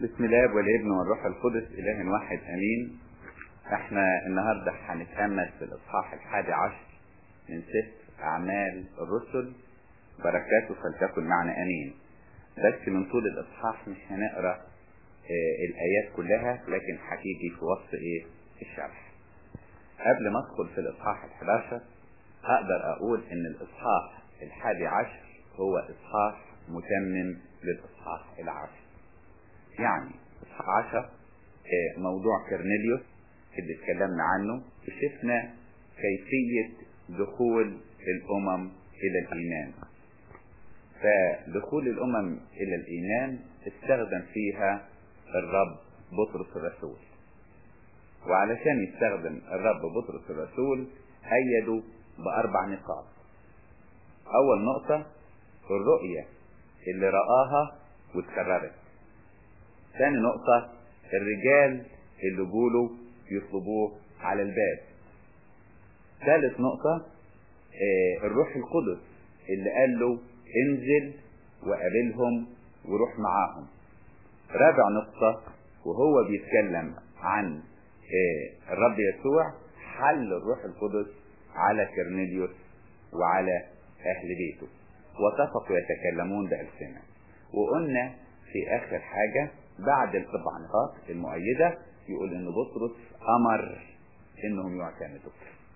بسم الله والابن والروح القدس اله واحد امين. احنا النهارده هنتامل في الاصحاح 11 من سفر اعمال الرسل. بركاته فلتكن معنا امين. بس من طول الاصحاح مش هنقرا الايات كلها، لكن هتيجي في وسط الشرح. قبل ما ادخل في الاصحاح 11 اقدر اقول ان الاصحاح 11 هو اصحاح متمم للاصحاح 10. يعني اصحاح 10 موضوع كرنيليوس اللي اتكلمنا عنه، وشفنا كيفية دخول الامم الى الايمان. فدخول الامم الى الايمان استخدم فيها الرب بطرس الرسول، وعلشان يستخدم الرب بطرس الرسول أيده ب4 نقاط. اول نقطة الرؤية اللي رآها واتكررت. ثاني نقطة الرجال اللي جولوا يطلبوه على الباب. ثالث نقطة الروح القدس اللي قال له انزل وقابلهم وروح معاهم. رابع نقطة وهو بيتكلم عن الرب يسوع حل الروح القدس على كرنيليوس وعلى اهل بيته، واتفقوا يتكلمون بألسنة. وقلنا في اخر حاجة بعد ال4 نقاط المؤيدة يقول ان بطرس امر انهم يعتمدوا.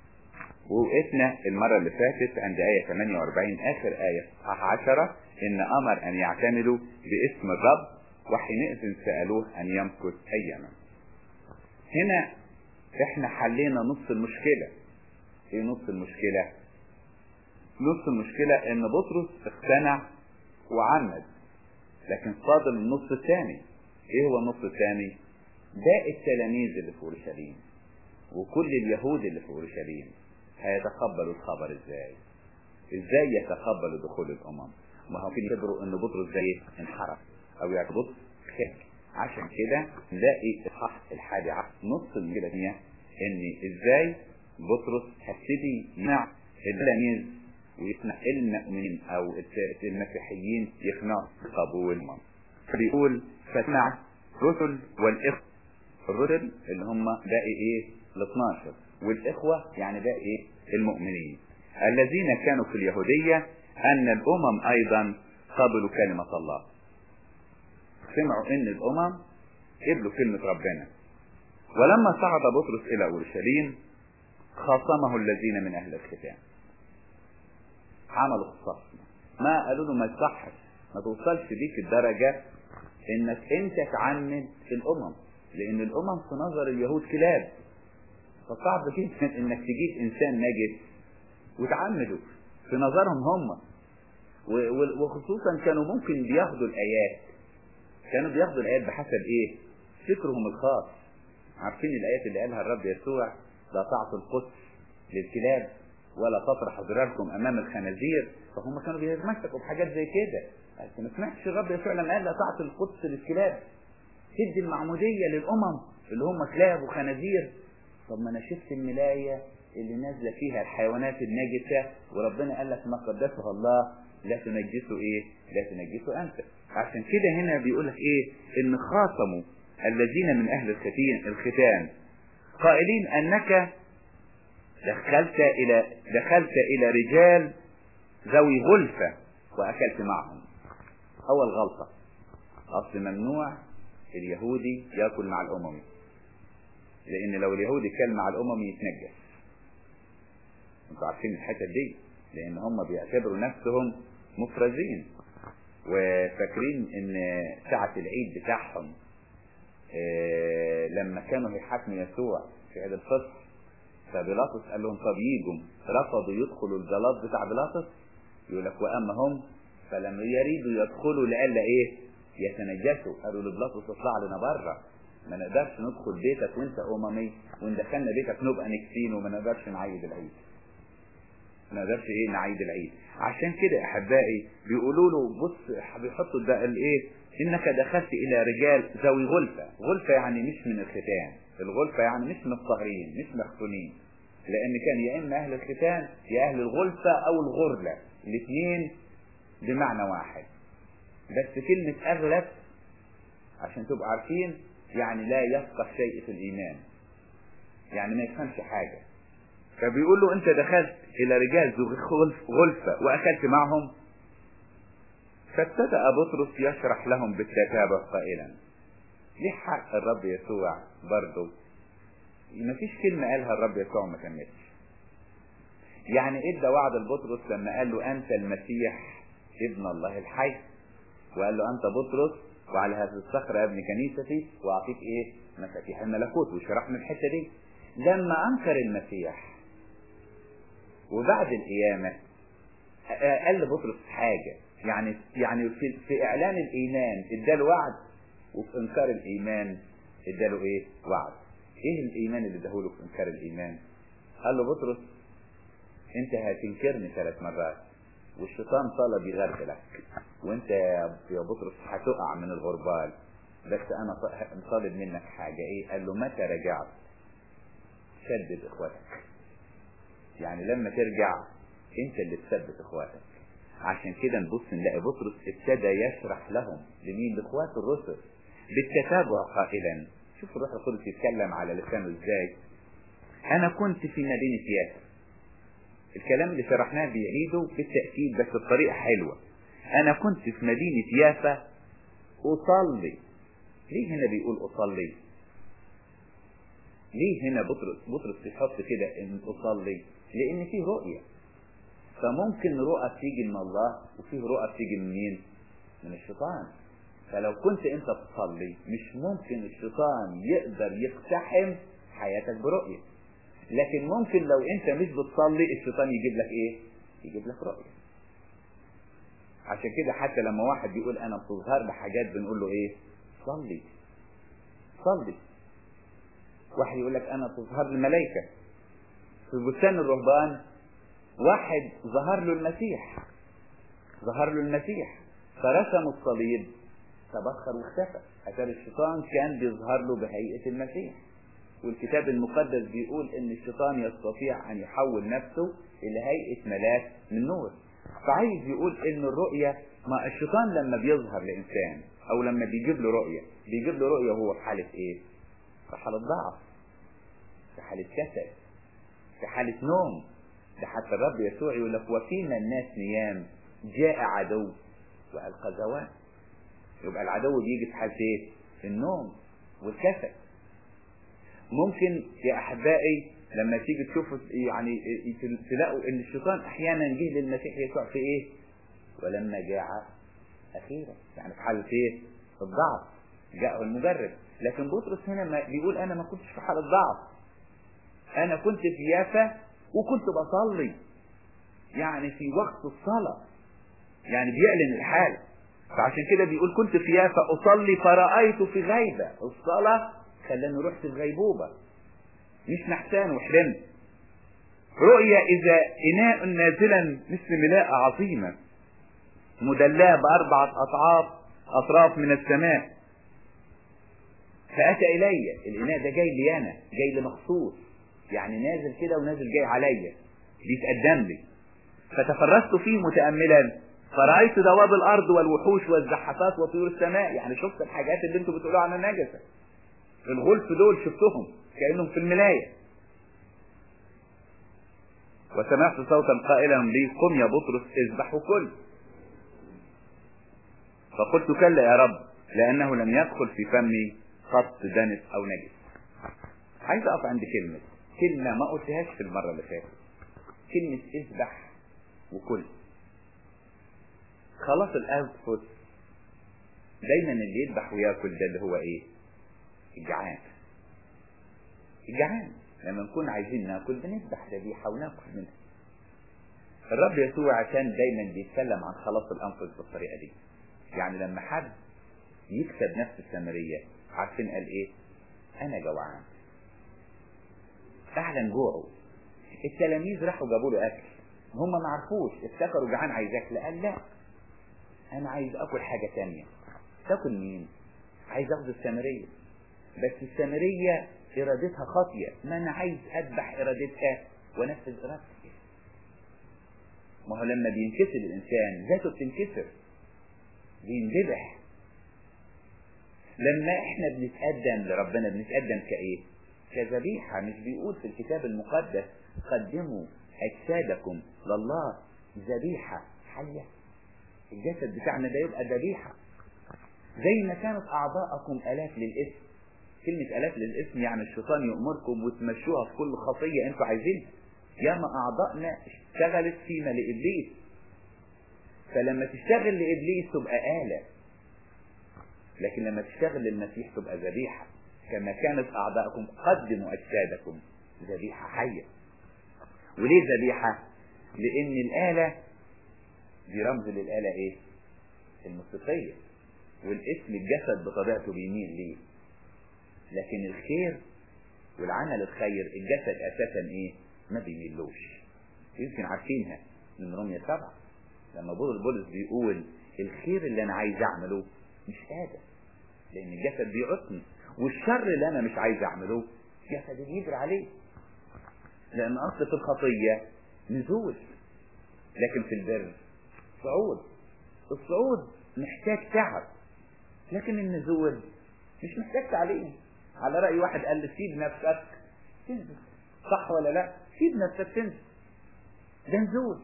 ووقفنا المرة اللي فاتت عند آية 48 اخر آية صح 10 ان امر ان يعتمدوا باسم الرب، وحينئذ سألوه ان يمكث اياما. هنا احنا حلينا نص المشكلة. ايه نص المشكلة؟ نص المشكلة ان بطرس اقتنع وعمد، لكن فاضل النص الثاني. ايه هو النص الثاني؟ ده التلاميذ اللي في اورشليم وكل اليهود اللي في اورشليم هيتقبلوا الخبر ازاي؟ ازاي يتقبلوا دخول الامم؟ ما هو كده يعتبروا ان بطرس زي انحرف او يعتبروا خارج. عشان كده نلاقي اصحاح 11 نص المشكلة هي ان ازاي بطرس هيبتدي يقنع التلاميذ ويقنع المؤمنين او المسيحيين يقنعوا بقبولهم. فبيقول فسمع رسل والاخوة. الرسل اللي هم باقي ال12، والاخوة يعني باقي المؤمنين الذين كانوا في اليهودية ان الامم ايضا قبلوا كلمة الله. سمعوا ان الامم قبلوا كلمة ربنا. ولما صعد بطرس الى اورشليم خاصمه الذين من اهل الختان. عملوا خصاصنا، ما قالوا له ما تصحش، ما توصلش بيك الدرجة انك انت تعمد الامم، لان الامم في نظر اليهود كلاب، فصعب جدا انك تجيب انسان نجس وتعمده في نظرهم هم. وخصوصا كانوا ممكن بياخدوا الايات بحسب فكرهم الخاص. عارفين الايات اللي قالها الرب يسوع لا تعطوا القدس للكلاب ولا تطرح ذراركم امام الخنازير، فهم كانوا بيتمسكوا بحاجات زي كده. انت ما سمعتش الرب يسوع لما قال لا تعطوا القدس للكلاب، تدي المعمودية للامم اللي هم كلاب وخنازير؟ طب ما انا شفت الملاية اللي نازله فيها الحيوانات النجسة، وربنا قال لك ما قدسها الله لا تنجسوا لا تنجسوا انت. عشان كده هنا بيقول لك ان خاصموا الذين من اهل الختان قائلين انك دخلت الى رجال ذوي غلفة واكلت معهم. اول غلطة، اصل ممنوع اليهودي ياكل مع الاممي، لان لو اليهودي كل مع الاممي يتنجس. انتوا عارفين الحته دي، لان هم بيعتبروا نفسهم مفرزين، وفاكرين ان ساعة العيد بتاعهم لما كانوا هيحاكموا يسوع في عيد الفصح، فبيلاطس قال لهم طب ييجوا، رفضوا يدخلوا الجلاط بتاع بيلاطس. يقول لك واما هم فلما يريدوا يدخلوا لألا يتنجسوا، قالوا لبيلاطس اطلع لنا بره، ما نقدرش ندخل بيتك وانت اممي، وان دخلنا بيتك نبقى نكسين وما نقدرش نعيد العيد. نعيد العيد. عشان كده احبائي بيقولوا له بص، بيحطوا ده انك دخلت الى رجال ذوي غلفة يعني مش من الختان. الغلفة يعني مش من الطاهرين، مش مختونين، لان كان يا اما اهل الختان يا اهل الغلفة او الغرلة، الاثنين بمعنى واحد. بس كلمة اغلب عشان تبقوا عارفين يعني لا يفقه شيء في الإيمان، يعني ما يفهمش حاجة. فبيقول له أنت دخلت إلى رجال ذو غلفة وأكلت معهم. فابتدأ بطرس يشرح لهم بالتتابع قائلا ليه حق الرب يسوع برضه ما فيش كلمة قالها الرب يسوع ما كملش. يعني ادى وعد لبطرس لما قال له أنت المسيح ابن الله الحي، وقال له أنت بطرس وعلى هذه الصخرة ابن كنيستي وأعطيك إيه؟ مفاتيح الملكوت. وشرحنا الحتة دي لما أنكر المسيح وبعد القيامة قال لبطرس حاجة، يعني في إعلان الإيمان اداله وعد، وفي إنكار الإيمان اداله إيه؟ وعد. إيه الإيمان اللي اداهوله في إنكار الإيمان؟ قال له بطرس أنت هتنكرني 3 مرات والشيطان طلب يغربلك، وأنت يا بطرس هتقع من الغربال، بس أنا طالب منك حاجة. إيه؟ قال له متى رجعت شدد إخواتك. يعني لما ترجع أنت اللي تثبت إخواتك. عشان كده نبص نلاقي بطرس ابتدى يشرح لهم لمين؟ لإخوات الرسل بالتتابع قائلا. شوف الروح القدس يتكلم على لسانه ازاي. انا كنت في مدينة يافا. الكلام اللي شرحناه بيعيده بالتأكيد بس بطريقة حلوة. انا كنت في مدينة يافا اصلي. ليه هنا بيقول اصلي؟ ليه هنا بطرس يحط كده ان اصلي؟ لان فيه رؤية. فممكن رؤى تيجي من الله وفيه رؤى تيجي من مين؟ من الشيطان. فلو كنت انت تصلي مش ممكن الشيطان يقدر يقتحم حياتك برؤية، لكن ممكن لو انت مش بتصلي الشيطان يجيب لك ايه؟ يجيب لك رؤية. عشان كده حتى لما واحد بيقول انا بتظهر بحاجات بنقول له ايه؟ صلي صلي. واحد يقول لك انا بتظهر الملائكة. في بستان الرهبان واحد ظهر له المسيح فرسم الصليب تبخر واختفى. أتاري الشيطان كان بيظهر له بهيئة المسيح، والكتاب المقدس بيقول ان الشيطان يستطيع ان يحول نفسه الى هيئة ملاك من نور. فعايز يقول ان الرؤية، ما الشيطان لما بيظهر لإنسان او لما بيجيب له رؤية وهو في حالة ايه؟ في حالة ضعف، في حالة كسل، في حالة نوم. ده حتى الرب يسوع يقول لك وفينا الناس نيام جاء عدو وألقى زوال. يبقى العدو بيجي في حالة ايه؟ النوم والكسل. ممكن يا احبائي لما تيجي تشوفوا يعني تلاقوا ان الشيطان احيانا جه للمسيح يسوع في ايه؟ ولما جاع اخيرا، يعني في حالة ايه؟ الضعف جاءه المجرب. لكن بطرس هنا بيقول انا ما كنتش في حالة ضعف، انا كنت في يافا وكنت بصلي، يعني في وقت الصلاة، يعني بيعلن الحال. فعشان كده بيقول كنت في يافا اصلي فرأيت في غيبة. الصلاة خلاني رحت في غيبوبة، مش نحسان وحلمت. رؤيا اذا اناء نازلا مثل ملاءة عظيمة مدلاه ب4 اطراف من السماء، فاتى الي. الاناء ده جاي لي انا، جاي لي مخصوص، يعني نازل كده ونازل جاي عليا، بيتقدم لي. فتفرست فيه متأملا فرأيت دواب الارض والوحوش والزحفات وطيور السماء. يعني شفت الحاجات اللي انتوا بتقولوا عنها نجسة، الغلف دول شفتهم كأنهم في الملاية. وسمعت صوتا قائلا لي قم يا بطرس اذبح وكل. فقلت كلا يا رب لأنه لم يدخل في فمي قط دنس أو نجس. عايز أقف عند كلمة ما قلتهاش في المرة اللي فاتت، كلمة اذبح وكل. خلاص الأنفس دايما اللي يذبح وياكل ده اللي هو ايه؟ الجعان. لما نكون عايزين ناكل بنذبح ذبيحة وناكل منها. الرب يسوع كان دايما بيتكلم عن خلاص الأنفس بالطريقة دي. يعني لما حد يكسب نفس السامرية عارفين قال ايه؟ انا جوعان. اعلن جوعه. التلاميذ راحوا جابوا له اكل، هم ما عرفوش، افتكروا جعان عايز اكل. قال لا، انا عايز اكل حاجة تانية. تاكل مين؟ عايز اخذ السامرية، بس السامرية ارادتها خاطية، ما انا عايز اذبح ارادتها ونفذ ارادتي. ما هو لما بينكسر الانسان ذاته بتنكسر، بينذبح. لما احنا بنتقدم لربنا بنتقدم كايه؟ كذبيحة. مش بيقول في الكتاب المقدس قدموا اجسادكم لله ذبيحة حية؟ الجسد بتاعنا ده يبقى ذبيحة. زي ما كانت اعضاءكم الاف للاسم. كلمة الاف للاسم يعني الشيطان يأمركم وتمشوها في كل خطية انتوا عايزينها. ياما اعضائنا اشتغلت فيما لابليس، فلما تشتغل لابليس تبقى آلة، لكن لما تشتغل للمسيح تبقى ذبيحة. كما كانت اعضاءكم قدموا اجسادكم ذبيحة حية. وليه ذبيحة؟ لان الآلة دي رمز للآلة ايه؟ الموسيقية. والاسم الجسد بطبيعته بيميل ليه، لكن الخير والعمل الخير الجسد اساسا ايه؟ ما بيميلوش. يمكن عارفينها من رمية 7 لما بولس بيقول الخير اللي انا عايز اعمله مش قادر، لان الجسد بيعطني، والشر اللي انا مش عايز اعمله جسدي بيجري عليه. لان اصل في الخطية نزول، لكن في البر صعود. الصعود محتاج تعب، لكن النزول مش محتاج تعليم. على رأي واحد قال لي سيب نفسك تنزل، صح ولا لا؟ سيب نفسك تنزل، ده نزول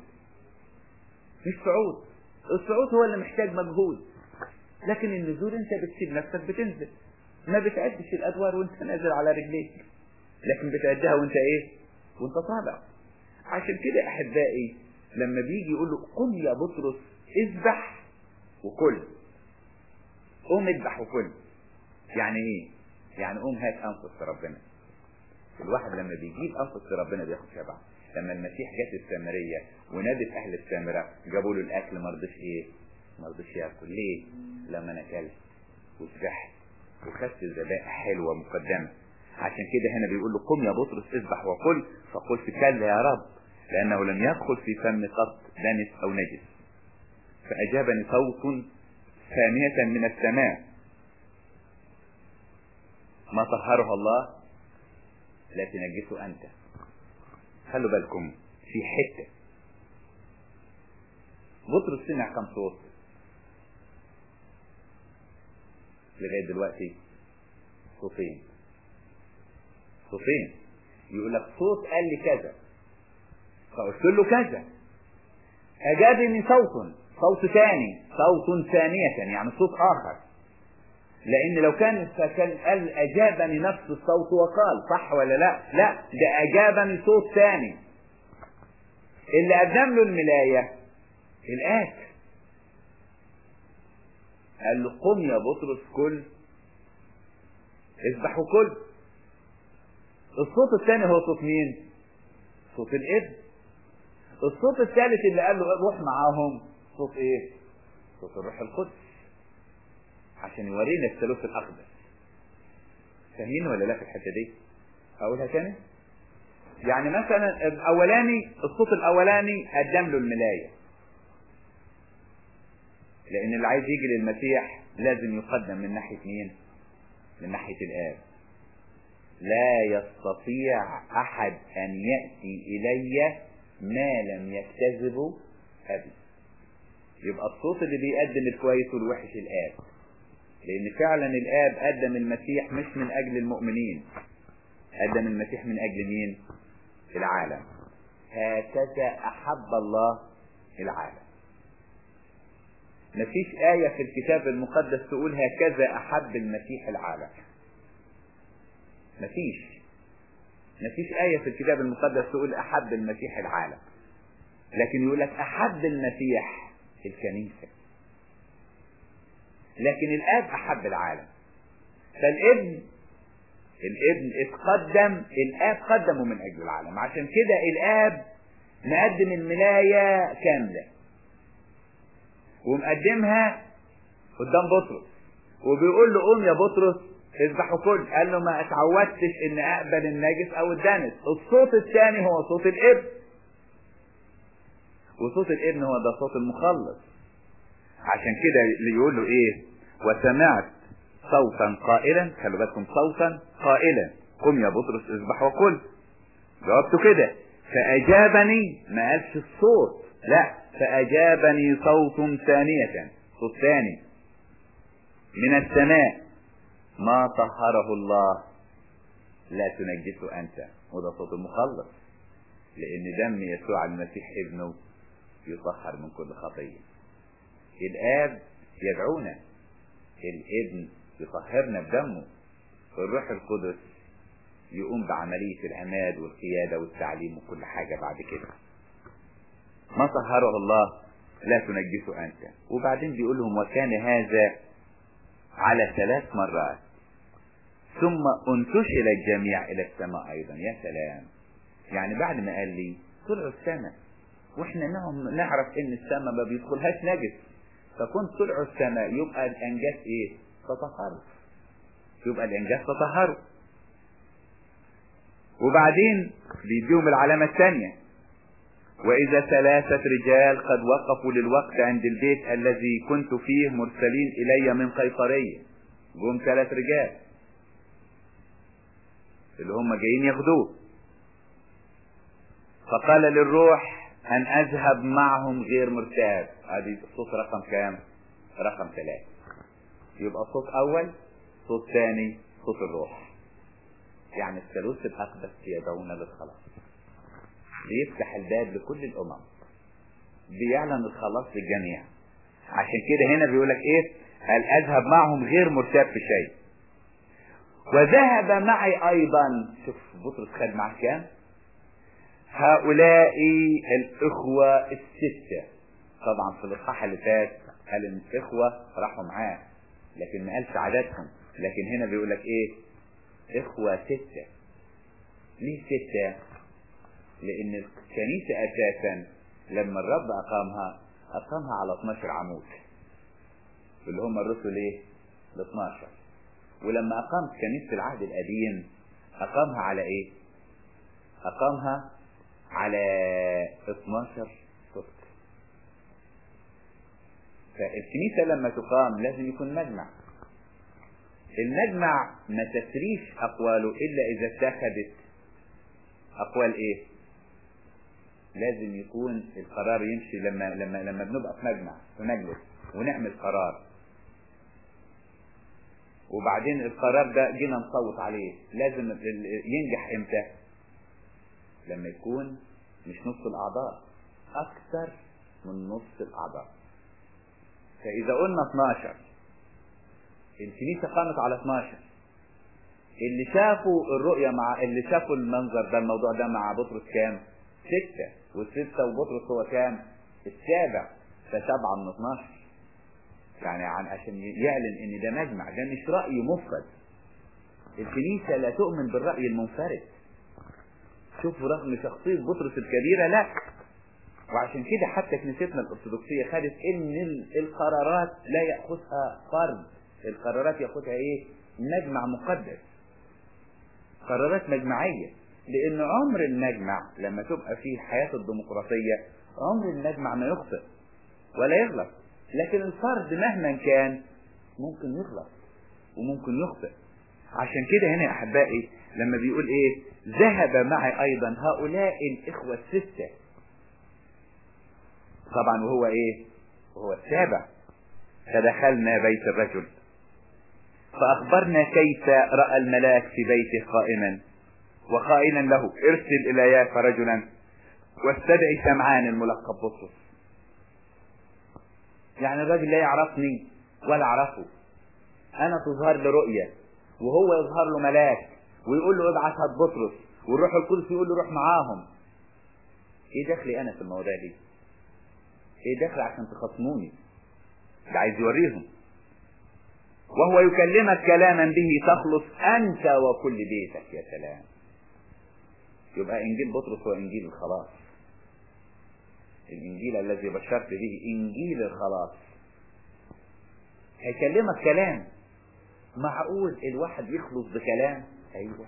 مش صعود. الصعود هو اللي محتاج مجهود، لكن النزول انت بتسيب نفسك بتنزل. ما بتعدش الادوار وانت نازل على رجليك، لكن بتعدها وانت ايه؟ وانت طالع. عشان كده احبائي لما بيجي يقول له قم يا بطرس اذبح وكل، قوم اذبح وكل، يعني ايه؟ يعني قوم هات انفس ربنا. الواحد لما بيجيب انفس ربنا بياخد شبع. لما المسيح جت السامرية ونادت اهل السامرة جابوا له الاكل ما رضيش ايه؟ ما رضيش ياكل. ليه؟ لما انا اكلت وذبحت وخدت ذبائح حلوة مقدمة. عشان كده هنا بيقول له قم يا بطرس اذبح وكل، فقلت كلا يا رب لانه لم يدخل في فم قط دنس او نجس. فاجابني صوت ثانية من السماء ما طهرها الله لا تنجسه انت. خلوا بالكم في حتة بطرس سمع كم صوت لغاية دلوقتي؟ صوتين. يقول لك صوت قال لي كذا فقلت له كذا، اجابني صوت ثاني، صوت ثانية يعني صوت اخر. لان لو كان قال اجابني نفس الصوت وقال، صح ولا لا؟ لا، ده اجابني صوت ثاني. اللي قدم له الملاية الآت قال له قم يا بطرس كل اذبح وكل. الصوت الثاني هو صوت مين؟ صوت الابن. الصوت الثالث اللي قال له روح معاهم صوت ايه؟ صوت الروح القدس، عشان يورينا الثالوث الاقدس. فاهمين ولا لا في الحته دي؟ اقولها تاني. يعني مثلا الاولاني، الصوت الاولاني قدم له الملاية، لان اللي عايز يجي للمسيح لازم يقدم من ناحية مين؟ من ناحية الآب. لا يستطيع احد ان يأتي الي ما لم يكتذبه ابي. يبقى الصوت اللي بيقدم الكويس والوحش الآب، لان فعلا الآب قدم المسيح مش من اجل المؤمنين، قدم المسيح من اجل مين؟ العالم. هكذا احب الله العالم. مفيش آية في الكتاب المقدس تقول هكذا احب المسيح العالم. مفيش آية في الكتاب المقدس تقول احب المسيح العالم، لكن يقول لك احب المسيح الكنيسة. لكن الآب احب العالم، فالابن اتقدم، الآب قدمه من أجل العالم. عشان كده الآب مقدم الملاية كاملة ومقدمها قدام بطرس، وبيقول له قوم يا بطرس اذبح وكل. قال له ما اتعودتش ان اقبل النجس او الدنس. الصوت الثاني هو صوت الابن، وصوت الابن هو ده صوت المخلص. عشان كده اللي يقول له ايه؟ وسمعت صوتا قائلا، خلوا بالكم، صوتا قائلا قم يا بطرس اذبح وكل. جاوبته كده فاجابني، ما قالش الصوت، لا، فاجابني صوت ثانية، صوت ثاني من السماء ما طهره الله لا تنجسه أنت. وده صوت المخلص، لأن دم يسوع المسيح ابنه يطهر من كل خطية. الآب يدعونا، الابن يطهرنا بدمه، الروح القدس يقوم بعملية العماد والقيادة والتعليم وكل حاجة بعد كده. ما طهره الله لا تنجسه أنت. وبعدين بيقول لهم وكان هذا على 3 مرات ثم انتشل الجميع إلى السماء أيضا. يا سلام، يعني بعد ما قال لي طلعوا السماء، واحنا نعرف ان السماء ما بيدخلهاش نجس، فكنت طلعوا السماء يبقى الانجاز ايه؟ تطهروا. يبقى الانجاز تطهروا. وبعدين بيديهم العلامة الثانية، واذا 3 رجال قد وقفوا للوقت عند البيت الذي كنت فيه مرسلين الي من قيصرية. جم 3 رجال اللي هم جايين ياخدوه. فقال للروح ان اذهب معهم غير مرتاب. ادي الصوت رقم كام؟ رقم 3. يبقى صوت اول، صوت ثاني، صوت الروح. يعني الثالوث الاقدس يدعونا للخلاص، بيفتح الباب لكل الامم، بيعلن الخلاص للجميع. عشان كده هنا بيقولك ايه؟ هل اذهب معهم غير مرتاب في شيء. وذهب معي ايضا. شوف بطرس خد معه كام؟ هؤلاء الإخوة 6. طبعا في الإصحاح اللي فات قال إن الإخوة راحوا معاه لكن ما قالش عددهم، لكن هنا بيقول لك إيه؟ إخوة 6. ليه 6؟ لأن الكنيسة أساسا لما الرب أقامها على 12 عمود اللي هم الرسل إيه؟ ال12. ولما أقام كنيسة العهد القديم أقامها على إيه؟ أقامها على 12 سطر. فالكنيسة لما تقام لازم يكون مجمع. المجمع ما تسريش أقواله إلا إذا اتخذت أقوال إيه؟ لازم يكون القرار يمشي لما بنبقى في مجمع في مجلس ونعمل قرار، وبعدين القرار ده جينا نصوت عليه، لازم ينجح امتى؟ لما يكون مش نص الأعضاء، أكثر من نص الأعضاء. فإذا قلنا 12، الكنيسة قامت على 12. اللي شافوا الرؤية اللي شافوا المنظر ده الموضوع ده مع بطرس كام؟ 6. وال6 وبطرس هو كام؟ 7. ف7 من 12. يعني عشان يعلن ان ده مجمع، ده مش رأي مفرد. الكنيسة لا تؤمن بالرأي المنفرد. شوفوا رغم شخصية بطرس الكبيرة لا. وعشان كده حتى كنيستنا الأرثوذكسية خدت ان القرارات لا يأخذها فرد، القرارات يأخذها ايه؟ مجمع مقدس، قرارات مجمعية. لان عمر المجمع لما تبقى فيه الحياة الديمقراطية عمر المجمع ما يخطئ ولا يغلط، لكن الفرد مهما كان ممكن يغلط وممكن يخطئ. عشان كده هنا يا احبائي لما بيقول ايه؟ ذهب معي ايضا هؤلاء الاخوة 6. طبعا وهو ايه؟ وهو 7. فدخلنا بيت الرجل فاخبرنا كيف رأى الملاك في بيته قائما وقائلا له ارسل الى يافا رجلا واستدعي سمعان الملقب بطرس. يعني الراجل لا يعرفني ولا اعرفه، انا تظهر له رؤية وهو يظهر له ملاك ويقول له ابعث هات بطرس، والروح القدس يقول له روح معاهم. ايه دخلي انا في المواضيع دي؟ ايه دخلي عشان تخصموني؟ ده عايز يوريهم. وهو يكلمك كلاما به تخلص انت وكل بيتك. يا سلام. يبقى انجيل بطرس هو انجيل الخلاص، الانجيل الذي بشرت به انجيل الخلاص. هيكلمك كلام. معقول الواحد يخلص بكلام؟ ايوه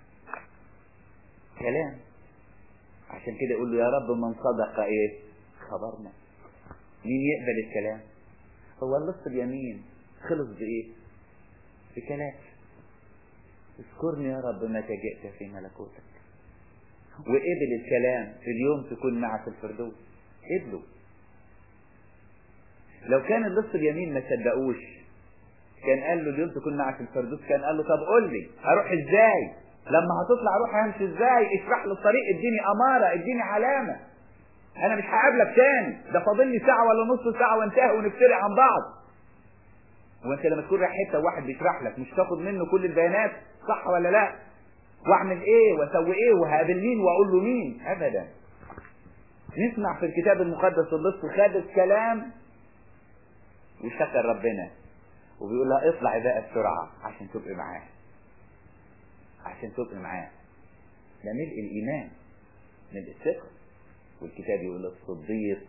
كلام. عشان كده يقول له يا رب من صدق ايه؟ خبرنا. مين يقبل الكلام؟ هو اللص اليمين خلص بايه؟ بكلام. اذكرني يا رب متى جئت في ملكوتك. وقبل الكلام في اليوم تكون معك الفردوس. قبله. لو كان اللص اليمين ما صدقوش كان قال له اليوم تكون معك في الفردوس، كان قال له طب قول لي اروح ازاي؟ لما هتطلع روح همشي ازاي؟ اشرح له الطريق، اديني اماره، اديني علامه، انا مش هقابلك تاني، ده فاضل لي ساعه ولا نص ساعه وانتهي ونفترق عن بعض. وانت لما تكون رايح حته وواحد بيشرح لك مش تاخد منه كل البيانات، صح ولا لا؟ واعمل ايه واسوي ايه وهقابل مين واقول له مين؟ ابدا. نسمع في الكتاب المقدس اللص خد الكلام وشكر ربنا وبيقول لها اطلعي بقى بسرعه عشان تبقي معاه، عشان تبقي معاه. ده ملء الايمان، ملء الثقه. والكتاب يقول الصديق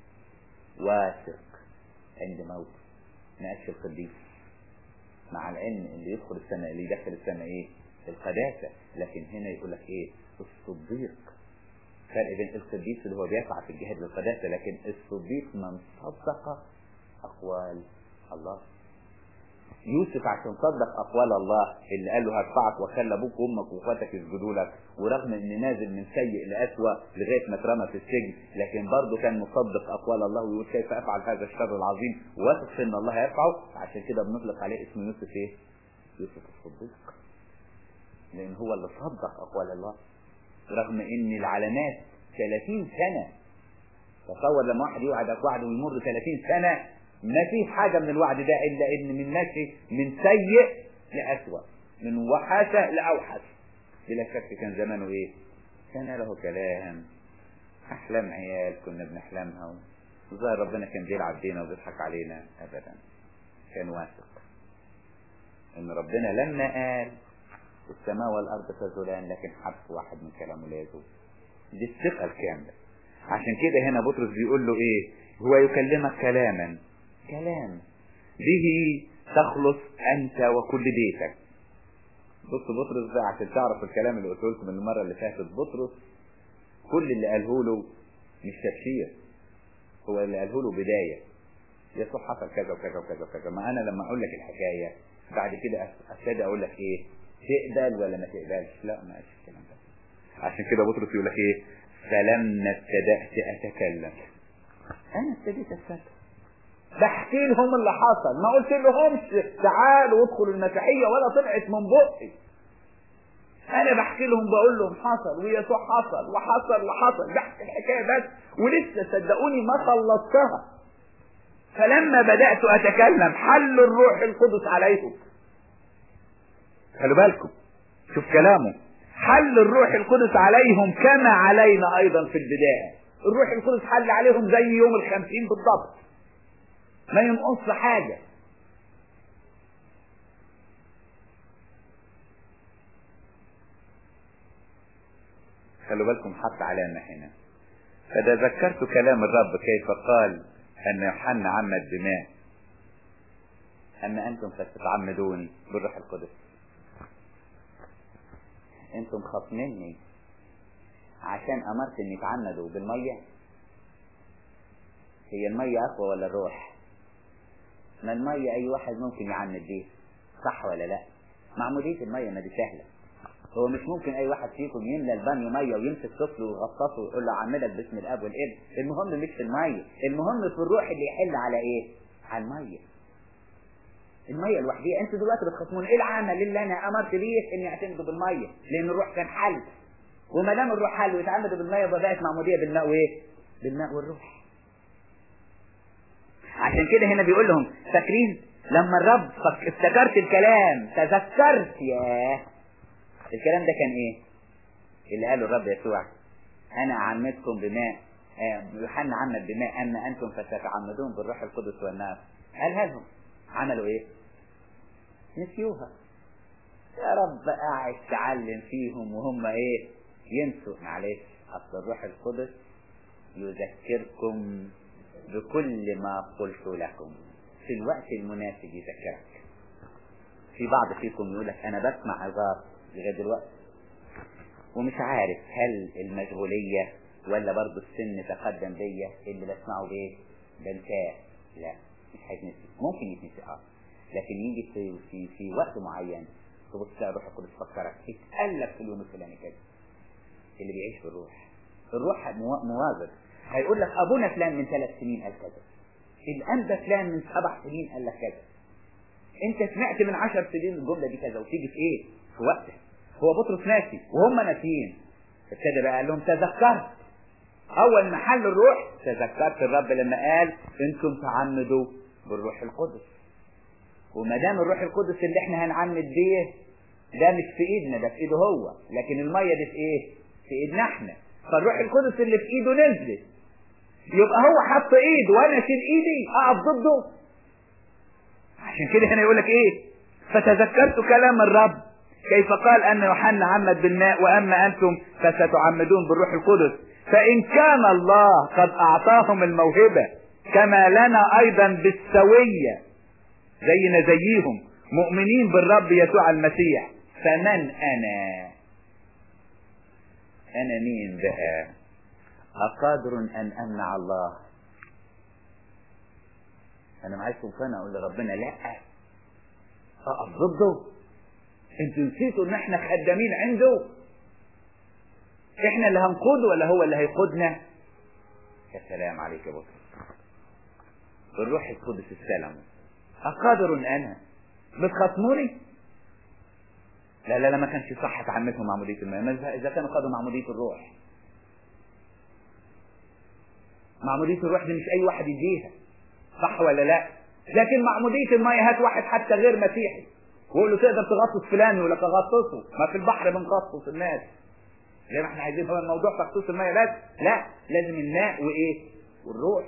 واثق عند موته. ما قالش القديس، مع العلم اللي يدخل السماء اللي يدخل السماء ايه؟ القداسه. لكن هنا يقول لك ايه؟ الصديق. فرق بين القديس اللي هو بيسعى في الجهاد للقداسه، لكن الصديق من صدق اقوال الله. يوسف عشان صدق اقوال الله اللي قال له هرفعك واخلي ابوك وامك واخواتك يسجدوا لك، ورغم ان نازل من سيء لاسوأ لغايه ما اترمى في السجن، لكن برضه كان مصدق اقوال الله ويقول كيف افعل هذا الشر العظيم، واثق ان الله هيرفعه. عشان كده بنطلق عليه اسم يوسف ايه؟ يوسف الصديق، لان هو اللي صدق اقوال الله رغم ان العلامات 30 سنه. تصور لما واحد يوعدك وعد ويمر 30 سنه ما فيش حاجة من الوعد ده إلا إن من ماشي من سيء لأسوأ، من وحشة لأوحش. بلا شك كان زمانه إيه؟ كان له كلام، أحلام عيال كنا بنحلمها، وظاهر ربنا كان بيلعب بينا وبيضحك علينا. أبدا، كان واثق إن ربنا لما قال السماء والأرض تزولان لكن حرف واحد من كلامه لا يزول. دي الثقة الكاملة. عشان كده هنا بطرس بيقول له إيه؟ هو يكلمك كلاما، كلام به تخلص انت وكل بيتك. بص بطرس ده عشان تعرف الكلام اللي قلته لكم المره اللي فاتت، بطرس كل اللي قاله له مش تبشير، هو اللي قاله له بدايه. يسوع حصل كذا وكذا وكذا وكذا. ما انا لما اقول لك الحكايه بعد كده ابتدي اقول لك ايه؟ تقبل ولا ما تقبلش؟ لا، ما قالش الكلام ده. عشان كده بطرس يقول لك ايه؟ فلما ابتدأت اتكلم، انا ابتديت اتكلم، بحكي لهم اللي حصل، ما قلت لهمش تعالوا وادخلوا المسيحيه ولا طلعت من بقي. انا بحكي لهم بقول لهم حصل ويسوع حصل وحصل وحصل، بحكي الحكايه بس ولسه صدقوني ما خلصتها. فلما بدأت اتكلم حل الروح القدس عليهم. خلوا بالكم، شوف كلامه، حل الروح القدس عليهم كما علينا ايضا في البدايه. الروح القدس حل عليهم زي يوم 50 بالضبط، ما ينقص حاجة. خلوا بالكم حط علامة هنا. فتذكرت كلام الرب كيف قال أن يوحنا عمد بماء، أما أنتم فتتعمدون بالروح القدس. أنتم خصميني عشان أمرت أن يتعمدوا بالمية. هي المية أقوى ولا الروح؟ ما المية أي واحد ممكن يعمد بيه، صح ولا لا؟ معمودية المية ما دي سهلة. هو مش ممكن أي واحد فيكم يملى البانيو مية ويمسك طفل ويغطسه ويقول له عمدك باسم الأب والابن. المهم مش في المية، المهم في الروح اللي يحل على إيه؟ على المية. المية الوحدية. أنتوا دلوقتي بتخصمون إيه العمل اللي أنا أمرت بيه إني أعتمدوا بالمية؟ لأن الروح كان حل، وما دام الروح حل ويتعمدوا بالمية بقت معمودية بالماء وإيه؟ بالماء والروح. عشان كده هنا بيقول لهم فاكرين لما الرب افتكرت الكلام تذكرت، ياه الكلام ده كان ايه اللي قاله الرب يسوع؟ انا اعمدكم بماء، يوحنا عمد بماء، اما انتم فتتعمدون بالروح القدس والنار. قالها لهم، عملوا ايه؟ نسيوها. يا رب قاعد تعلم فيهم وهم ايه؟ ينسوا. معلش، اصل الروح القدس يذكركم بكل ما قلت لكم في الوقت المناسب. يذكرك. في بعض فيكم يقول لك انا بسمع عظات لغايه دلوقتي ومش عارف هل المشغوليه ولا برضه السن تقدم بيا اللي بسمعه بايه بنساه. لا، مش هيتنسي. ممكن يتنسي لكن يجي في وقت معين تبص تلاقي الروح القدس فكرك اتقلب في اليوم الفلاني كده. اللي بيعيش بالروح، الروح مواظب. هيقول لك ابونا فلان من 3 سنين قال كذا، الانبا فلان من 7 سنين قال لك كذا. انت سمعت من 10 سنين الجملة دي كذا، وتيجي في ايه؟ في وقتها. هو بطرس ناسي وهم ناسيين. ابتدى بقى قال لهم تذكرت اول محل الروح، تذكرت الرب لما قال انتم تعمدوا بالروح القدس. وما دام الروح القدس اللي احنا هنعمد بيه ده مش في ايدنا، ده في ايده هو، لكن المية دي في ايه؟ في ايدنا احنا. فالروح القدس اللي في ايده نزلت، يبقى هو حط ايده وانا اشيل ايدي اقف ضده. عشان كده هنا يقولك ايه؟ فتذكرت كلام الرب كيف قال ان يوحنا عمد بالماء واما انتم فستعمدون بالروح القدس، فان كان الله قد اعطاهم الموهبة كما لنا ايضا بالسوية زينا زيهم مؤمنين بالرب يسوع المسيح، فمن انا مين بقى اقادر ان امنع الله؟ انا معايا سلطان اقول لربنا لا اقف ضده؟ انتوا نسيتوا ان احنا خدامين عنده؟ احنا اللي هنقوده ولا هو اللي هيقودنا؟ يا سلام عليك يا بطرس، الروح القدس السلام. اقادر انا بتخصموني؟ لا ما كانش صح تعمدهم معمودية الماء. اذا كانوا خدوا معمودية الروح، معمودية الروح دي مش اي واحد يديها، صح ولا لا؟ لكن معمودية الماء هات واحد حتى غير مسيحي وقول له تقدر تغطس فلان يقول لك اغطسه، ما في البحر بنغطس الناس زي ما احنا عايزين. هو الموضوع تغطس الماء بس؟ لا، لازم الماء وايه؟ والروح.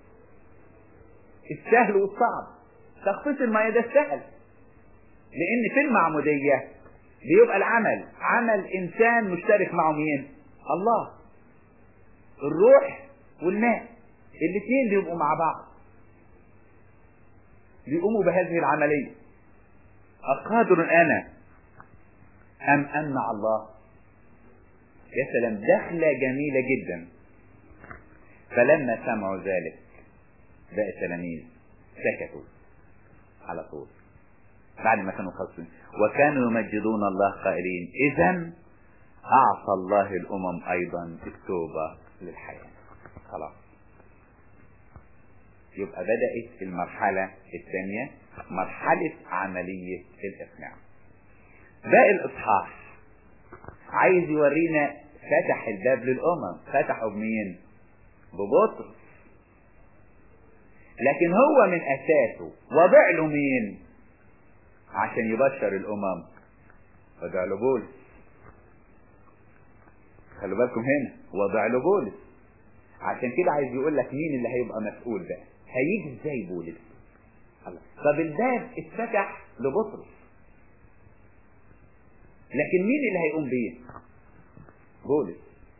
السهل والصعب. تغطيس الماء ده السهل، لان في المعمودية بيبقى العمل عمل انسان مشترك معه مين؟ الله. الروح والماء الاثنين بيبقوا مع بعض، بيقوموا بهذه العملية. أقادر أنا أم أمنع الله؟ يا سلام، دخلة جميلة جدا. فلما سمعوا ذلك بقى التلاميذ سكتوا على طول بعد ما كانوا خاصين، وكانوا يمجدون الله قائلين إذن أعطى الله الأمم أيضا التوبة للحياة. خلاص، يبقى بدأت المرحلة الثانية، مرحلة عملية الإقناع. باقي الإصحاح عايز يورينا فتح الباب للأمم. فتحوا بمين؟ ببطرس. لكن هو من أساسه وضع له مين عشان يبشر الأمم؟ وضع له بولس. خلوا بالكم هنا، وضع له بولس. عشان كده عايز يقول لك مين اللي هيبقى مسؤول بقى. هيجي ازاي بولس؟ طب الباب اتفتح لبطرس، لكن مين اللي هيقوم بيه؟ بولس.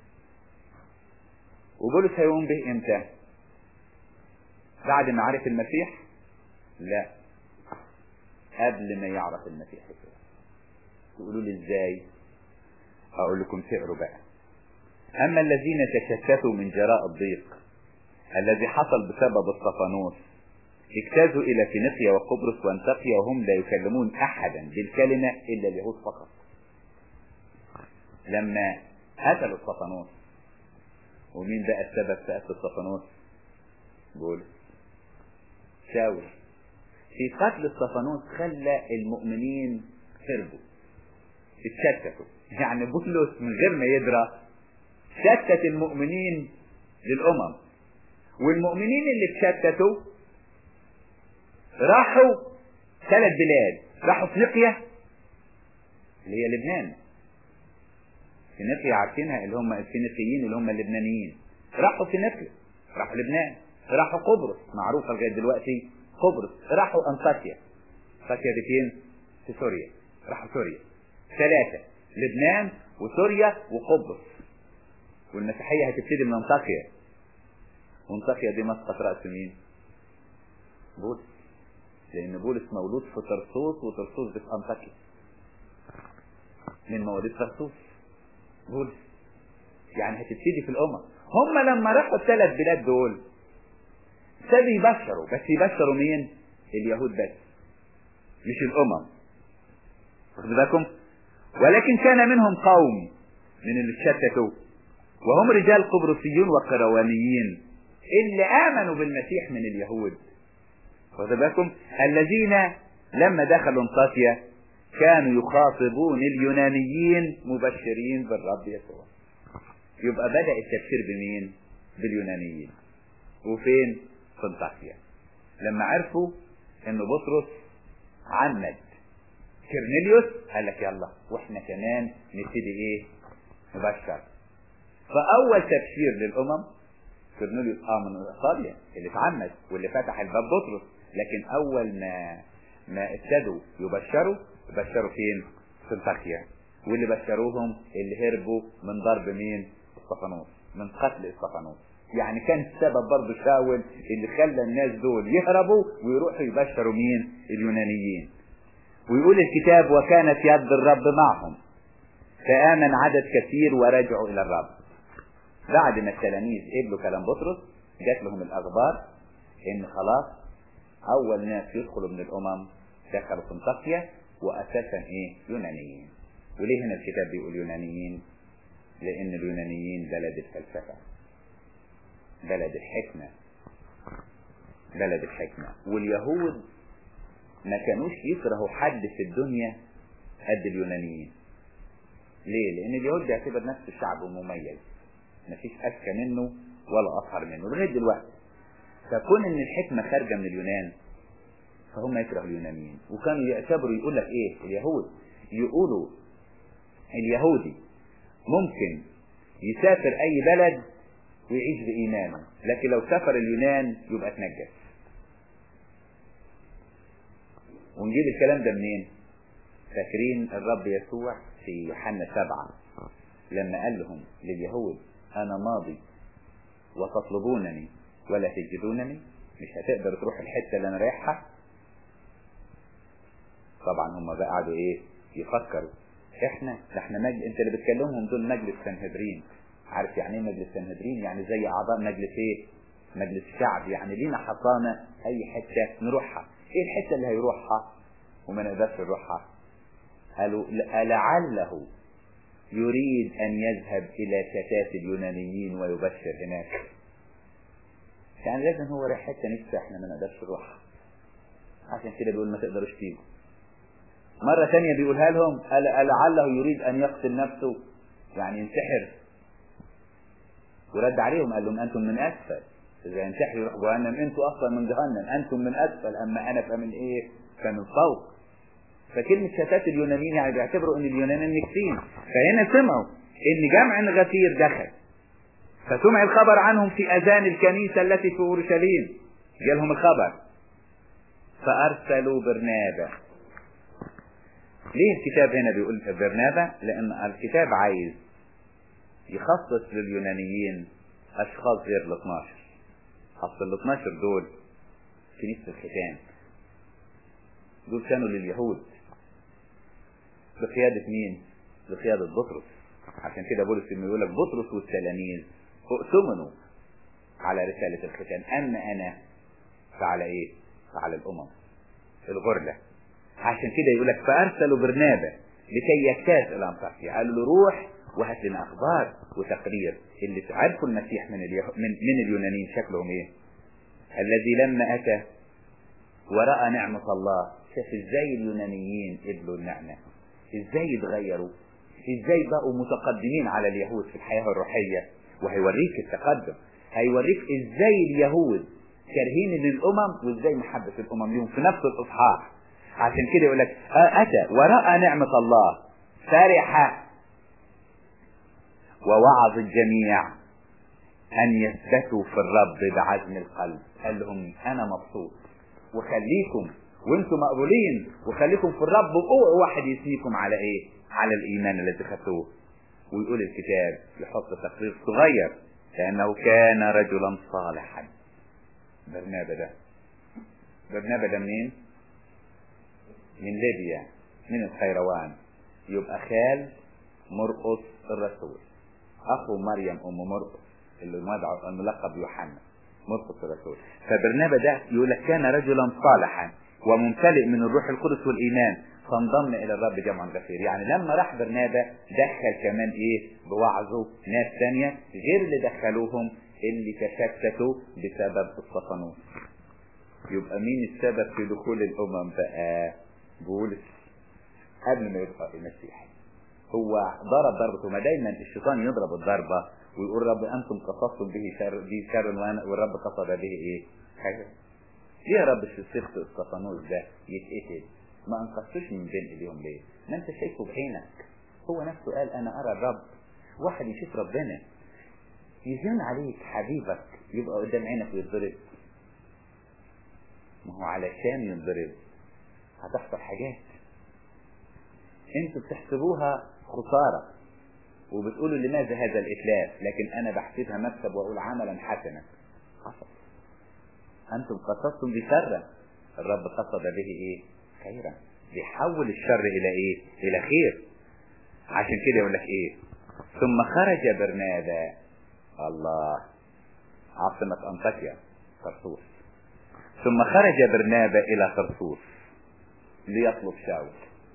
وبولس هيقوم به امتى؟ بعد ما عرف المسيح؟ لا، قبل ما يعرف المسيح. تقولوا لي ازاي؟ هقول لكم تقروا بقى. اما الذين تشتتوا من جراء الضيق الذي حصل بسبب اسطفانوس اجتازوا الى فينيقيا وقبرص وانطاكيا، وهم لا يكلمون احدا بالكلمة الا اليهود فقط. لما قتلوا اسطفانوس، ومين بقى السبب في قتل اسطفانوس؟ بولس. شاول في قتل اسطفانوس خلى المؤمنين هربوا، اتشتتوا. يعني بولس من غير ما يدرى شتت المؤمنين للأمم، والمؤمنين اللي اتشتتوا راحوا 3 بلاد. راحوا فينيقيا اللي هي لبنان، فينيقيا عارفينها اللي هم الفينيقيين اللي هم اللبنانيين. راحوا فينيقيا، راحوا لبنان، راحوا قبرص معروفة لغاية دلوقتي قبرص، راحوا أنطاكيا. أنطاكيا دي فين؟ في سوريا. راحوا سوريا. 3، لبنان وسوريا وقبرص. والمسيحية هتبتدي من أنطاكيا، وأنطاكيا دي مسقط رأس مين؟ بولس، لأن بولس مولود في طرسوس، وطرسوس دي في أنطاكيا. من مواليد طرسوس بولس. يعني هتبتدي في الأمم. هم لما راحوا 3 بلاد دول ابتدوا يبشروا، بس يبشروا مين؟ اليهود بس، مش الأمم. واخدوا بالكم؟ ولكن كان منهم قوم من اللي اتشتتوا، وهم رجال قبرصيون وقروانيين اللي آمنوا بالمسيح من اليهود. واخدوا بالكم؟ الذين لما دخلوا انطاكيا كانوا يخاطبون اليونانيين مبشرين بالرب يسوع. يبقى بدأ التبشير بمين؟ باليونانيين. وفين؟ في انطاكيا. لما عرفوا ان بطرس عمد كرنيليوس قال لك يلا واحنا كمان نبتدي ايه؟ نبشر. فاول تبشير للامم كرنيليوس من ايطاليا اللي اتعمد واللي فتح الباب بطرس، لكن اول ما ابتدوا يبشروا فين؟ في انطاكيا. واللي بشروهم اللي هربوا من ضرب مين؟ اسطفانوس، من قتل اسطفانوس. يعني كان السبب برضه شاول اللي خلى الناس دول يهربوا ويروحوا يبشروا مين؟ اليونانيين. ويقول الكتاب وكانت يد الرب معهم فآمن عدد كثير ورجعوا الى الرب. بعد ما التلاميذ قبلوا كلام بطرس جات لهم الاخبار ان خلاص اول ناس يدخلوا من الامم دخلوا في انطاكيا، واساسا ايه؟ يونانيين. وليه هنا الكتاب بيقول يونانيين؟ لان اليونانيين بلد الفلسفه، بلد الحكمه. واليهود ما كانوش يكرهوا حد في الدنيا قد اليونانيين. ليه؟ لان اليهود بيعتبر نفسه شعب مميز، مفيش اذكى منه ولا اطهر منه لغايه دلوقتي. فكون ان الحكمه خارجه من اليونان فهم يكرهوا اليونانيين. وكانوا يعتبروا يقول لك ايه؟ اليهود يقولوا اليهودي ممكن يسافر اي بلد ويعيش بايمانه، لكن لو سافر اليونان يبقى اتنجس. ونجيب الكلام ده منين؟ فاكرين الرب يسوع في يوحنا 7 لما قال لهم لليهود انا ماضي وتطلبونني ولا تجدونني؟ مش هتقدر تروح الحته اللي انا رايحها. طبعا هم بقى قعدوا ايه؟ يفكروا احنا انت اللي بتكلمهم دول مجلس سنهدرين. عارف يعني ايه مجلس سنهدرين؟ يعني زي اعضاء مجلس ايه؟ مجلس شعب. يعني لينا حصانه اي حته نروحها. ايه الحته اللي هيروحها وما نقدرش نروحها؟ قالوا لعله يريد ان يذهب الى شتات اليونانيين ويبشر هناك. يعني لازم هو رايح حته نفسه احنا ما نقدرش نروحها، عشان كده بيقول ما تقدروش تيجوا. مرة ثانية بيقولها لهم لعله يريد ان يقتل نفسه، يعني ينتحر. ورد عليهم قال لهم انتم من اسفل، اذا ينتحر يروح جهنم. انتم اصلا من جهنم، انتم من اسفل، اما انا فمن ايه؟ فمن فوق. فكلمة شتات اليونانيين يعني بيعتبروا ان اليونانيين نكسين. فهنا سمعوا ان جمع غفير دخل، فسمع الخبر عنهم في اذان الكنيسة التي في اورشليم. جالهم الخبر فارسلوا برنابا. ليه الكتاب هنا بيقول برنابا؟ لان الكتاب عايز يخصص لليونانيين اشخاص غير ال 12. اصل ال 12 دول كنيسة الختان، دول كانوا لليهود بقيادة مين؟ بقيادة بطرس. عشان كده بولس لما يقول لك بطرس والتلاميذ اؤتمنوا على رسالة الختان، اما انا فعلى ايه؟ فعلى الامم الغرلة. عشان كده يقول لك فارسلوا برنابا لكي يجتاز الى انطاكيا. قالوا له روح وهات لنا اخبار وتقرير اللي عرفوا المسيح من اليونانيين شكلهم ايه. الذي لما اتى ورأى نعمة الله، شاف ازاي اليونانيين قبلوا النعمة، ازاي اتغيروا، ازاي بقوا متقدمين على اليهود في الحياة الروحية. وهيوريك التقدم، هيوريك ازاي اليهود كارهين للامم وازاي محبة الامم لهم في نفس الاصحاح. عشان كده يقول لك اتى ورأى نعمة الله فرح ووعظ الجميع ان يثبتوا في الرب بعزم القلب. قال لهم انا مبسوط وخليكم وانتم مقبولين وخليكم في الرب، واوعوا واحد يسميكم على ايه؟ على الايمان الذي خدتوه. ويقول الكتاب يحط تقرير صغير لانه كان رجلا صالحا. برنابا ده منين؟ من ليبيا، من الخيروان. يبقى خال مرقس الرسول، اخو مريم ام مرقس اللي الملقب يوحنا، مرقس الرسول. فبرنابا ده يقول لك كان رجلا صالحا وممتلئ من الروح القدس والايمان فانضم الى الرب جمعا غفير. يعني لما راح برنابا دخل كمان ايه؟ بوعظه ناس ثانيه غير اللي دخلوهم اللي تشتتوا بسبب اسطفانوس. يبقى مين السبب في دخول الامم بقى؟ بولس قبل ما يبقى المسيح. هو ضرب ضربته. ما دايما الشيطان يضرب الضربة ويقول رب انتم قصدتم به شر والرب قصد به ايه؟ خير. ليه يا رب سبت اسطفانوس ده يتقتل؟ ما انقذتوش من بين ايديهم ليه؟ ما انت شايفه بعينك. هو نفسه قال انا ارى الرب. واحد يشوف ربنا يزن عليك حبيبك يبقى قدام عينك ويتضرب. ما هو علشان ينضرب هتحصل حاجات انتوا بتحسبوها خسارة وبتقولوا لماذا هذا الاتلاف، لكن انا بحسبها مكسب واقول عملا حسنا حصل. انتم قصدتم بشر الرب قصد به ايه؟ خيرا. بيحول الشر الى ايه؟ الى خير. عشان كده يقول لك ايه؟ ثم خرج برنابا الله عاصمة انطاكيا طرسوس. ثم خرج برنابا الى طرسوس ليطلب شاول.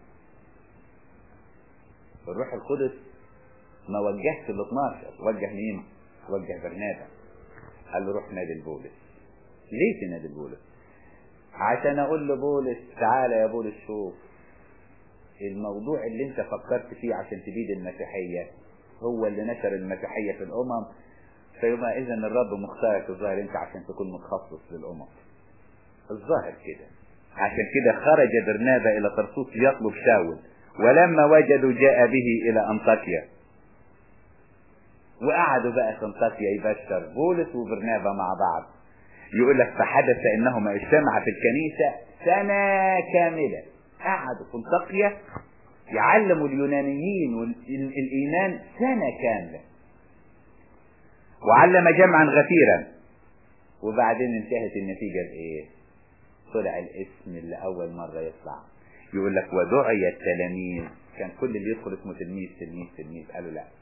الروح القدس ما وجهش ال 12، وجه مين؟ وجه برنابا. قال له روح نادي بولس. ليه تنادي بولس؟ عشان اقول لبولس تعالى يا بولس شوف الموضوع اللي انت فكرت فيه عشان تبيد المسيحية هو اللي نشر المسيحية في الامم، فيبقى اذا الرب مختارك الظاهر انت عشان تكون متخصص للامم الظاهر كده. عشان كده خرج برنابا الى طرسوس ليطلب شاول، ولما وجدوا جاء به الى انطاكيا. وقعدوا بقى في انطاكيا يبشر بولس وبرنابا مع بعض. يقول لك فحدث انهما اجتمعا في الكنيسة سنة كاملة. قعدوا في انطاكيا يعلموا اليونانيين والايمان سنة كاملة، وعلم جمعا غفيرا. وبعدين انتهت النتيجة بايه؟ طلع الاسم اللي اول مرة يطلع. يقول لك ودعي التلاميذ. كان كل اللي يدخل اسمه تلميذ تلميذ تلميذ. قالوا لا.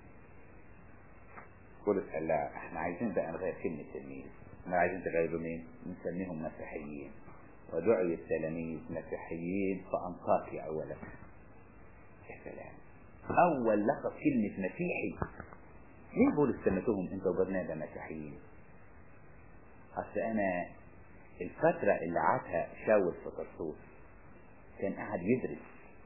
بولس قال لا احنا عايزين بقى نغير كلمة تلميذ. ما عايزين تغيروا مين؟ نسميهم مسيحيين. ودعي التلاميذ مسيحيين في انطاكيا اولا. يا سلام، اول لقب كلمة مسيحي. ليه بولس سميتهم انت وبرنابا مسيحيين؟ اصل انا الفترة اللي قعدها شاول في طرسوس كان قاعد يدرس.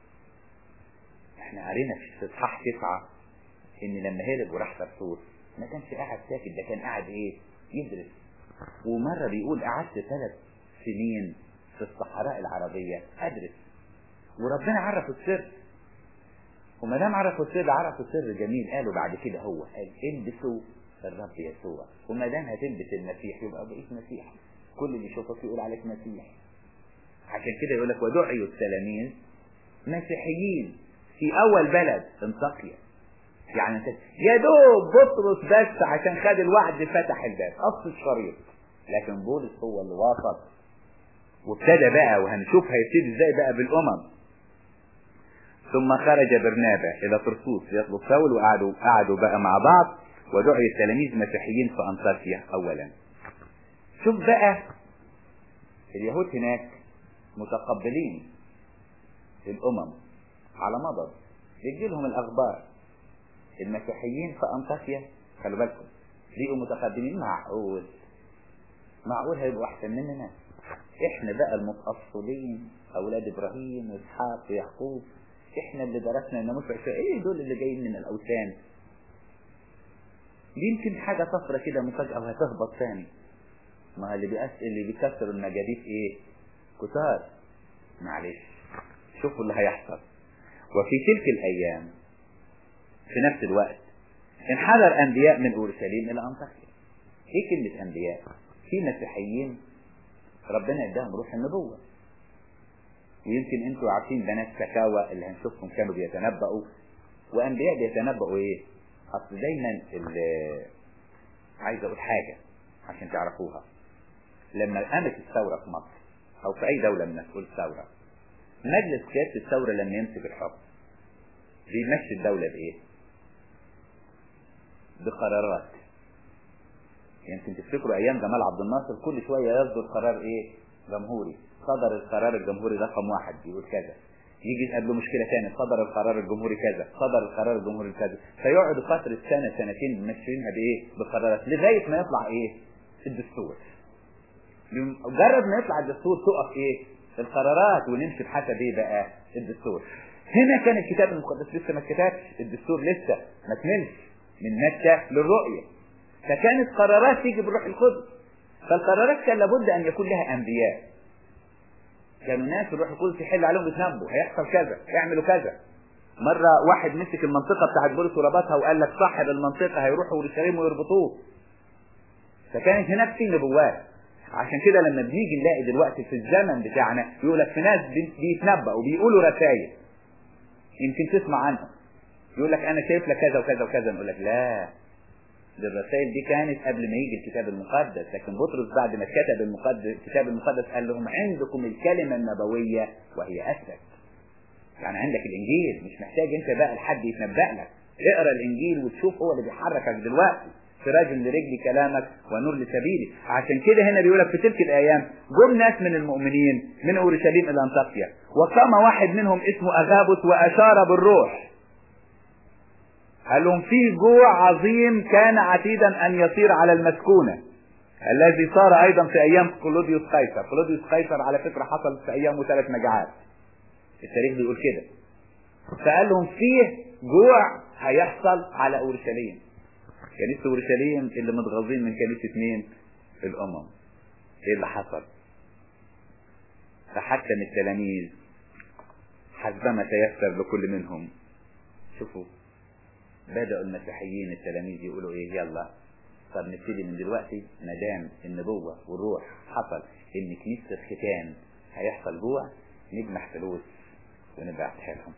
احنا قرينا في اصحاح 9 ان لما هرب وراح طرسوس ما كانش قاعد ساكت، ده كان قاعد ايه؟ يدرس. ومرة بيقول قعدت 3 سنين في الصحراء العربية ادرس، وربنا عرف السر. وما دام عرفوا السر عرفوا السر جميل. قالوا بعد كده هو قال البسوا الرب يسوع. وما دام هتلبس المسيح يبقى بقيت مسيح. كل اللي يشوفك يقول عليك مسيح. عشان كده يقول لك ودعيوا التلاميذ مسيحيين في اول بلد انطاكيا. يعني يا دوب بطرس بس عشان خد الوعد فتح الباب قص الشريط، لكن بولس هو اللي وسط وابتدى بقى. وهنشوف هيبتدي ازاي بقى بالامم. ثم خرج برنابا الى طرسوس ليطلب شاول، وقعدوا بقى مع بعض. ودعي التلاميذ مسيحيين في انطاكيا اولا. شوف بقى اليهود هناك متقبلين الامم على مضض، يجي لهم الاخبار. المسيحيين في انطاكيا خلوا بالكم ليهم متقدمين. معقول هيبقوا احسن مننا؟ احنا بقى المتأصلين اولاد ابراهيم واسحاق ويعقوب، احنا اللي درسنا الناموس. ايه دول اللي جايين من الاوثان؟ يمكن حاجة طفرة كده مفاجأة وهتهبط ثاني. ما اللي بيكسر المجاديف ايه؟ كتار. معلش شوفوا اللي هيحصل. وفي تلك الايام في نفس الوقت انحدر انبياء من اورشليم الى انطاكيا. ايه كلمة انبياء؟ في مسيحيين ربنا اداهم روح النبوة. ويمكن انتوا عارفين بنات سكاوى اللي هنشوفهم كانوا بيتنبأوا. وانبياء بيتنبأوا ايه؟ اصل دايما عايز اقول حاجة عشان تعرفوها. لما قامت الثورة في مصر او في اي دولة من مسؤول ثورة، مجلس قيادة الثورة لما يمسك الحكم بيمشي الدولة بايه؟ بقرارات. يمكن تفتكروا ايام جمال عبد الناصر كل شوية يصدر قرار ايه؟ جمهوري. صدر القرار الجمهوري رقم 1 بيقول كذا، يجي قبله مشكلة ثانية صدر القرار الجمهوري كذا، صدر القرار الجمهوري كذا. فيقعد فترة سنة سنتين ماشيينها بايه؟ بقرارات لغاية ما يطلع ايه؟ الدستور. مجرد ما يطلع الدستور تقف ايه القرارات ونمشي بحسب ايه بقى الدستور. هنا كان الكتاب المقدس لسه ما اتكتبش، الدستور لسه ما كملش من مكة للرؤية، فكانت قرارات تيجي بالروح القدس. فالقرارات كان لابد ان يكون لها انبياء، كانوا ناس الروح القدس يحل عليهم يتنبؤوا هيحصل كذا يعملوا كذا. مرة واحد مسك المنطقة بتاعت بولس وربطها وقال لك صاحب المنطقة هيروحوا اورشليم ويربطوه، فكانت هناك في نبوات. عشان كده لما بنيجي نلاقي دلوقتي في الزمن بتاعنا يقول لك في ناس بيتنبأوا وبيقولوا رسائل يمكن تسمع عنهم، يقول لك انا شايف لك كذا وكذا وكذا، نقول لك لا، دي الرسائل دي كانت قبل ما يجي الكتاب المقدس. لكن بطرس بعد ما كتب الكتاب المقدس قال لهم عندكم الكلمة النبوية وهي أثبت. يعني عندك الإنجيل، مش محتاج انت بقى لحد يتنبأ لك، اقرا الإنجيل وتشوف هو اللي بيحركك دلوقتي، سراج لرجلي كلامك ونور لسبيلي. عشان كده هنا بيقولك في تلك الأيام جم ناس من المؤمنين من أورشليم إلى أنطاكيا، وقام واحد منهم اسمه أغابوس وأشار بالروح، قال لهم في جوع عظيم كان عتيدا أن يصير على المسكونة الذي صار أيضا في أيام كلوديوس قيصر. كلوديوس قيصر على فكرة حصل في أيامه 3 مجاعات، التاريخ بيقول كده. فقال لهم فيه جوع هيحصل على أورشليم، كنيسة أورشليم اللي متغاظين من كنيسة مين؟ الأمم. إيه اللي حصل؟ فحتى من التلاميذ حسبما تيسر لكل منهم. شوفوا بدأوا المسيحيين التلاميذ يقولوا ايه، يلا طب نبتدي من دلوقتي ما دام النبوة والروح حصل ان كنيسة الختان هيحصل جوع، نجمع فلوس ونبعتها لهم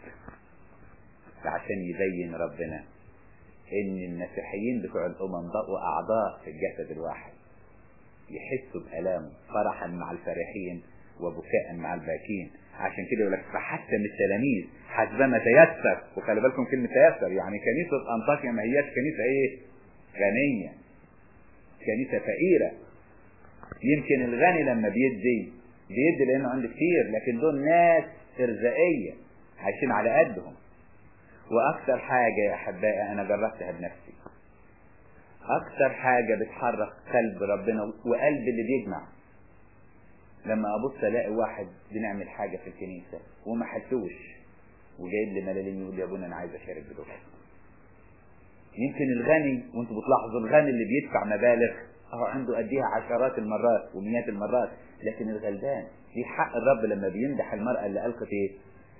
عشان يبين ربنا ان المسيحيين بتوع الامم بقوا اعضاء في الجسد الواحد، يحسوا بألامه فرحا مع الفرحين وبكاء مع الباكين. عشان كده يقول لك فحتى من التلاميذ حسبما تيسر. وخلي بالكم كلمة تيسر يعني كنيسة أنطاكيا ما هياش كنيسة ايه غنية، كنيسة فقيرة. يمكن الغني لما بيدي لانه عنده كتير، لكن دول ناس ارزائية عايشين على قدهم. واكثر حاجة يا احبائي انا جربتها بنفسي، اكثر حاجة بتحرك قلب ربنا وقلب اللي بيجمع لما ابص الاقي واحد بنعمل حاجة في الكنيسة وما حلتوش وجايب لي ملالين يقول لي يا ابونا انا عايز اشارك بدول. يمكن الغني وانتوا بتلاحظوا الغني اللي بيدفع مبالغ عنده اديها عشرات المرات ومئات المرات، لكن الغلبان في حق الرب لما بيمدح المرأة اللي ألقت ايه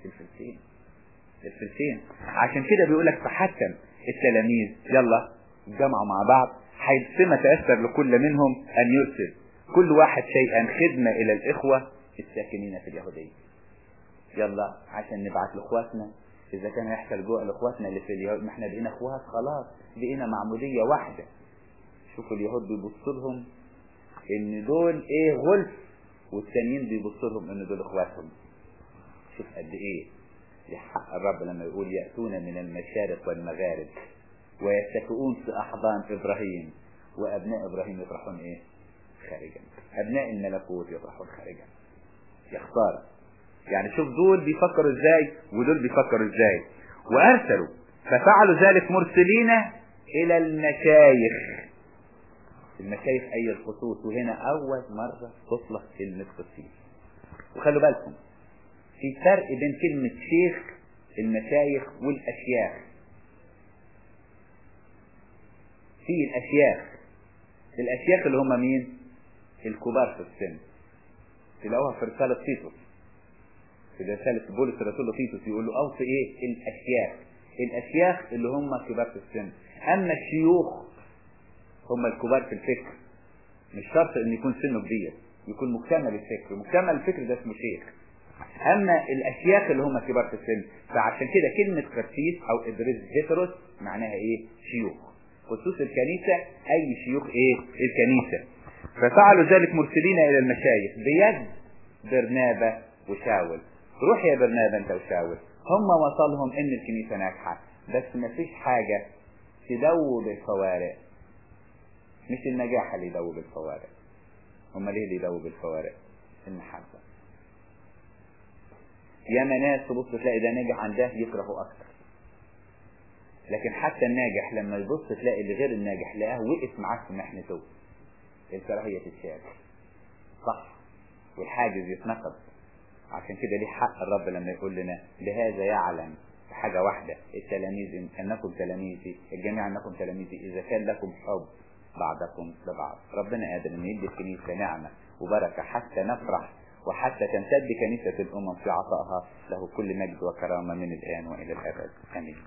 الفلسين. عشان كده بيقولك فحتى التلاميذ يلا جمعوا مع بعض حيثما تأثر لكل منهم ان يرسل كل واحد شيئا خدمة الى الاخوة الساكنين في اليهودية. يلا عشان نبعت لاخواتنا اذا كان يحصل جوع لاخواتنا اللي في اليهود، ما احنا بقينا اخوات خلاص، بقينا معمودية واحدة. شوفوا اليهود بيبصوا لهم ان دول ايه غلف، والتانيين بيبصوا لهم ان دول اخواتهم. شوف قد ايه لحق الرب لما يقول يأتون من المشارق والمغارب ويتكئون في احضان ابراهيم وابناء ابراهيم يطرحون ايه خارجا، ابناء الملكوت يطرحون خارجا. يختار يعني شوف دول بيفكروا ازاي ودول بيفكروا ازاي. وارسلوا ففعلوا ذلك مرسلين الى المشايخ. المشايخ اي الخصوص، وهنا اول مرة تطلق كلمة قسيس. وخلوا بالكم في فرق بين كلمة شيخ المشايخ والاشياخ. في الاشياخ اللي هم مين؟ الكبار في السن، تلاقوها في رسالة تيتوس، في رسالة بولس الرسول تيتوس يقول له اوصي ايه الاشياخ اللي هم كبار في السن. اما الشيوخ هم الكبار في الفكر، مش شرط ان يكون سنه كبير، يكون مكتمل الفكر، مكتمل الفكر ده اسمه شيخ. اما الاشياخ اللي هم كبار في السن، فعشان كده كلمة قسيس او ابريزبيتروس معناها ايه شيوخ، خصوص الكنيسة اي شيوخ ايه الكنيسة. ففعلوا ذلك مرسلين الى المشايخ بيد برنابا وشاول. روح يا برنابا انت وشاول. هم وصلهم ان الكنيسة ناجحة، بس ما فيش حاجة تدوب الفوارق، مش النجاح اللي يدوب الفوارق. هم ليه اللي يدوب الفوارق؟ المحبة. ياما ناس تبص تلاقي ده ناجح عن ده يكرهه اكتر، لكن حتى الناجح لما يبص تلاقي اللي غير الناجح لقاه وقف معاه في محنته، الكراهية تتشال. صح والحاجز يتنقض. عشان كده ليه حق الرب لما يقول لنا بهذا يعلم حاجة واحدة التلاميذ أنكم تلاميذي، الجميع أنكم تلاميذي إذا كان لكم حب بعضكم لبعض. ربنا قادر أن يدي الكنيسة نعمة وبركة حتى نفرح وحتى تمتد كنيسة الأمم في عطائها. له كل مجد وكرامة من الآن وإلى الأبد. آمين.